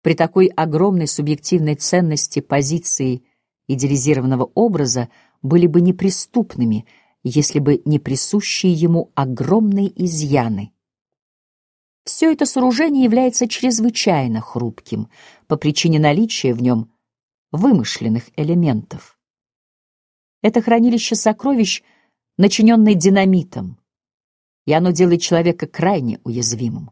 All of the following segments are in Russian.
При такой огромной субъективной ценности позиции идеализированного образа были бы неприступными, если бы не присущие ему огромные изъяны. Все это сооружение является чрезвычайно хрупким по причине наличия в нем вымышленных элементов. Это хранилище сокровищ, начиненное динамитом, и оно делает человека крайне уязвимым.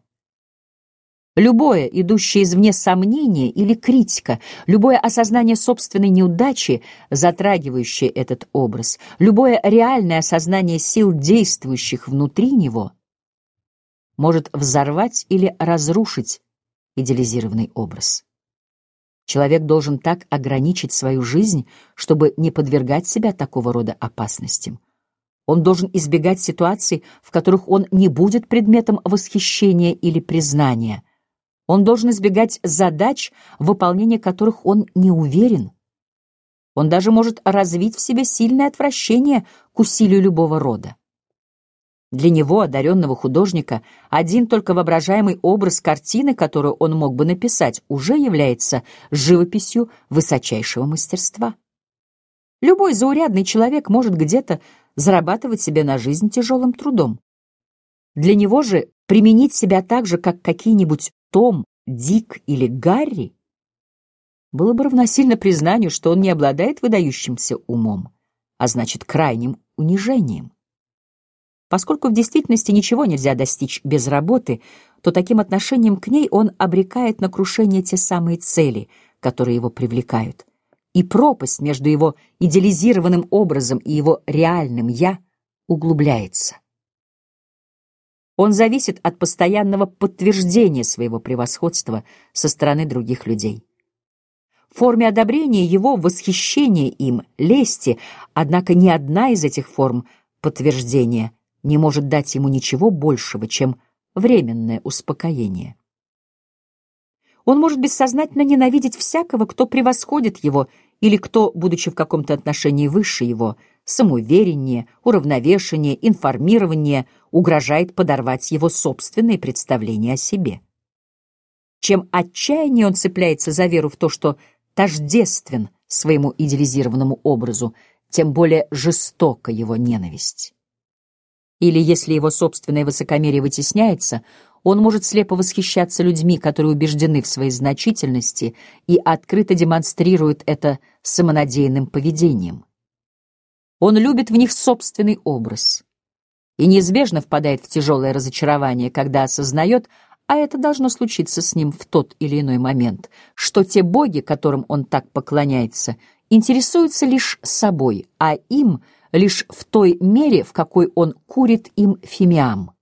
Любое, идущее извне сомнение или критика, любое осознание собственной неудачи, затрагивающее этот образ, любое реальное осознание сил, действующих внутри него, может взорвать или разрушить идеализированный образ. Человек должен так ограничить свою жизнь, чтобы не подвергать себя такого рода опасностям. Он должен избегать ситуаций, в которых он не будет предметом восхищения или признания. Он должен избегать задач, в выполнении которых он не уверен. Он даже может развить в себе сильное отвращение к усилию любого рода. Для него, одаренного художника, один только воображаемый образ картины, которую он мог бы написать, уже является живописью высочайшего мастерства. Любой заурядный человек может где-то зарабатывать себе на жизнь тяжелым трудом. Для него же применить себя так же, как какие-нибудь Том, Дик или Гарри, было бы равносильно признанию, что он не обладает выдающимся умом, а значит крайним унижением. Поскольку в действительности ничего нельзя достичь без работы, то таким отношением к ней он обрекает на крушение те самые цели, которые его привлекают, и пропасть между его идеализированным образом и его реальным «я» углубляется. Он зависит от постоянного подтверждения своего превосходства со стороны других людей. В форме одобрения его, восхищения им, лести, однако ни одна из этих форм подтверждения не может дать ему ничего большего, чем временное успокоение. Он может бессознательно ненавидеть всякого, кто превосходит его или кто, будучи в каком-то отношении выше его, самоувереннее, уравновешеннее, информированнее, угрожает подорвать его собственные представления о себе. Чем отчаяннее он цепляется за веру в то, что тождествен своему идеализированному образу, тем более жестока его ненависть. Или, если его собственное высокомерие вытесняется, он может слепо восхищаться людьми, которые убеждены в своей значительности и открыто демонстрируют это самонадеянным поведением. Он любит в них собственный образ и неизбежно впадает в тяжелое разочарование, когда осознает, а это должно случиться с ним в тот или иной момент, что те боги, которым он так поклоняется, интересуются лишь собой, а им лишь в той мере, в какой он курит им фимиам.